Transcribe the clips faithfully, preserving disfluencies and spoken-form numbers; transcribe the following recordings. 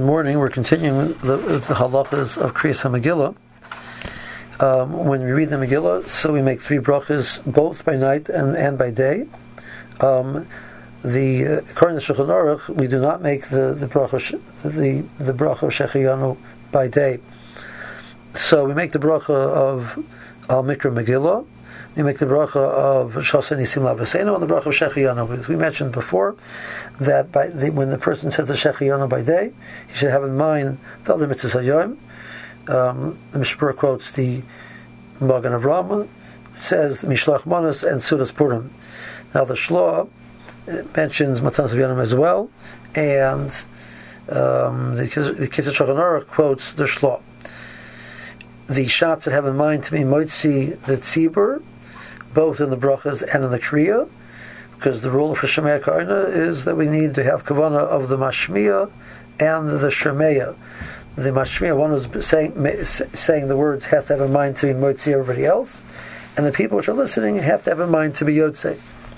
morning. We're continuing the, the halachas of Kriyas HaMegillah. Um, when we read the Megillah, so we make three brachas, both by night and, and by day. Um, the uh, according to Shulchan Aruch, we do not make the the bracha the the bracha of Shechiyanu by day. So we make the bracha of Al Mikra Megillah. We make the bracha of Shasa Nisim Lavaseno and the bracha of Shechiyanu. As we mentioned before, that by the, when the person says the Shechiyanu by day, he should have in mind the other mitzvahs hayom. Um, the Mishpura quotes the Magen Avraham, says Mishlach Manos and Sudas Purim. Now the Shloah mentions Matanas Havyanim as well, and um, the Kitzur Shulchan Aruch quotes the Shloah. The shots that have in mind to be Moitzi the Tzibur, both in the brachas and in the Kriya, because the rule for Shemaya Karna is that we need to have Kavanah of the Mashmiya and the Shemeya. The Mashmiya, one who's saying, saying the words, has to have in mind to be Moitzi everybody else, and the people which are listening have to have in mind to be Yotzei.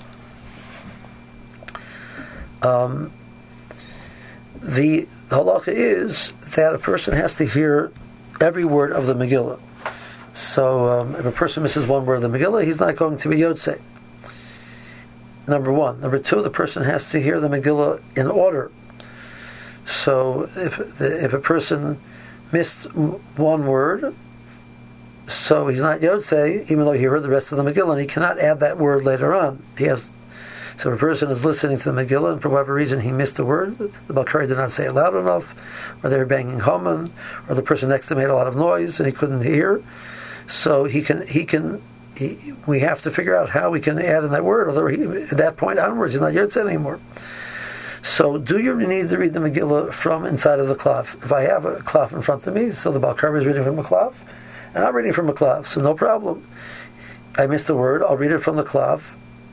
Um, the halacha is that a person has to hear every word of the Megillah. So um, if a person misses one word of the Megillah, he's not going to be Yotzei. Number one. Number two, the person has to hear the Megillah in order. So if the, if a person missed one word, so he's not Yotzei, even though he heard the rest of the Megillah, and he cannot add that word later on. He has. So if a person is listening to the Megillah, and for whatever reason he missed a word, the Balkari did not say it loud enough, or they were banging Haman, or the person next to him made a lot of noise and he couldn't hear. So he can, he can, he, we have to figure out how we can add in that word, although he, at that point onwards he's not Yotzei anymore. So do you need to read the Megillah from inside of the klaf? If I have a klaf in front of me, so the Balkari is reading from a klaf, and I'm reading from a klaf, so no problem. I missed a word, I'll read it from the klaf,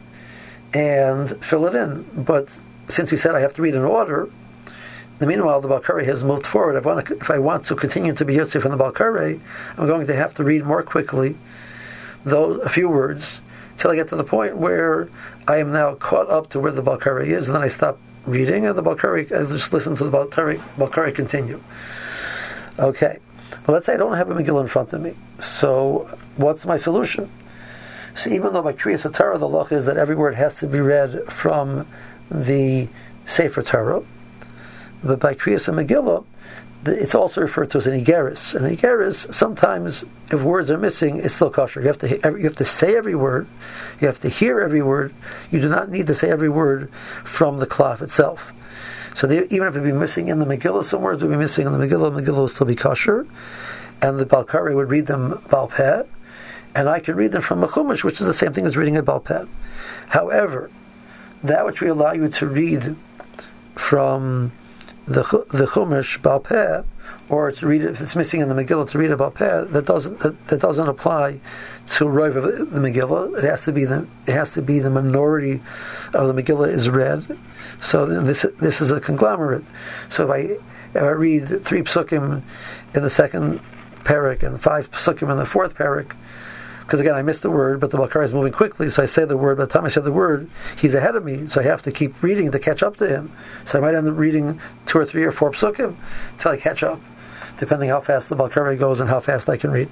and fill it in. But since we said I have to read in order, in the meanwhile the Balkari has moved forward. I want to, if I want to continue to be Yotzei from the Balkari, I'm going to have to read more quickly, though a few words, till I get to the point where I am now caught up to where the Balkari is, and then I stop reading, and the Balkari, I just listen to the Balkari, Balkari continue. Okay, but let's say I don't have a Megillah in front of me. So what's my solution? So even though by Kriyas HaTorah the law is that every word has to be read from the Sefer Torah, but by Kriyas HaMegillah it's also referred to as an Igeris. An Igeris, sometimes if words are missing, it's still kosher. You have to you have to say every word, you have to hear every word. You do not need to say every word from the klaf itself. So they, even if it be missing in the Megillah, some words would be missing in the Megillah, the Megillah will still be kosher, and the Balkari would read them Baal Peh, and I could read them from a Chumash, which is the same thing as reading a Baal Peh. However, that which we allow you to read from the the Chumash Baal Peh, or to read it if it's missing in the Megillah to read a Baal Peh, that doesn't that, that doesn't apply to Rov of the Megillah. It has to be the it has to be the minority of the Megillah is read. So then this this is a conglomerate. So if I if I read three psukim in the second parak and five psukim in the fourth parak, because again I missed the word, but the Balkari is moving quickly, so I say the word. By the time I say the word, he's ahead of me, so I have to keep reading to catch up to him. So I might end up reading two or three or four psukim until I catch up, depending how fast the Balkari goes and how fast I can read.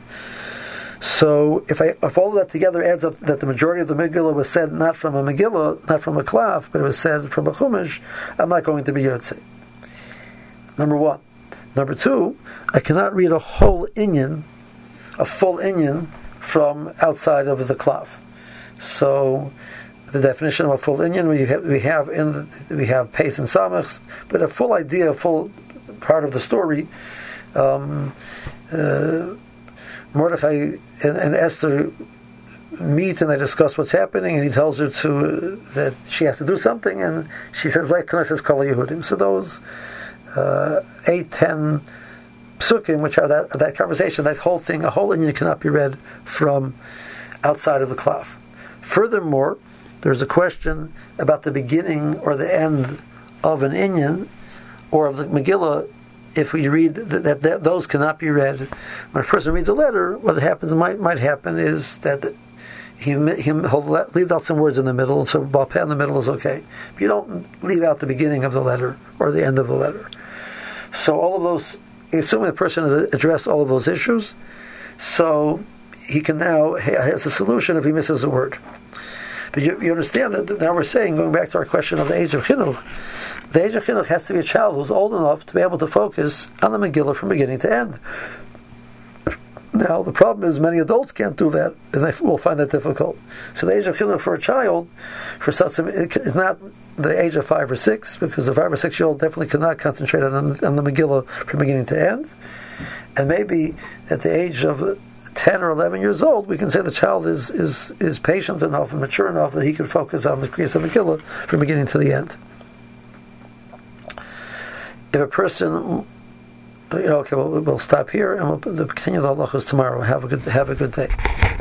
So if I if all of that together adds up that the majority of the Megillah was said not from a Megillah, not from a klaf, but it was said from a Chumash, I'm not going to be Yotzei. Number one. Number two, I cannot read a whole inyan, a full inyan, from outside of the klaf. So the definition of a full inyan we have we have in the, we have Peis and Samachs, but a full idea, a full part of the story. Um, uh, Mordechai and, and Esther meet and they discuss what's happening, and he tells her to uh, that she has to do something, and she says, "Like Knesset Kol Yehudim." So those uh, eight, ten psukim, which are that that conversation, that whole thing, a whole inyan cannot be read from outside of the klaf. Furthermore, there's a question about the beginning or the end of an inyan or of the Megillah. If we read that, that, that those cannot be read when a person reads a letter, what happens might might happen is that he, he he'll leave out some words in the middle, and so Baal Peh in the middle is okay. But you don't leave out the beginning of the letter or the end of the letter. So all of those, assuming the person has addressed all of those issues, so he can now has a solution if he misses a word. But you, you understand that now we're saying, going back to our question of the age of chinuch, the age of chinuch has to be a child who's old enough to be able to focus on the Megillah from beginning to end. Now, the problem is many adults can't do that, and they will find that difficult. So the age of chinuch for a child, for such a, it's not the age of five or six, because a five or six year old definitely cannot concentrate on, on the Megillah from beginning to end. And maybe at the age of ten or eleven years old, we can say the child is is, is patient enough and mature enough that he can focus on the Kriyas of Megillah from beginning to the end. If a person, you know, okay, we'll, we'll stop here and we'll continue the halachos tomorrow. Have a good have a good day.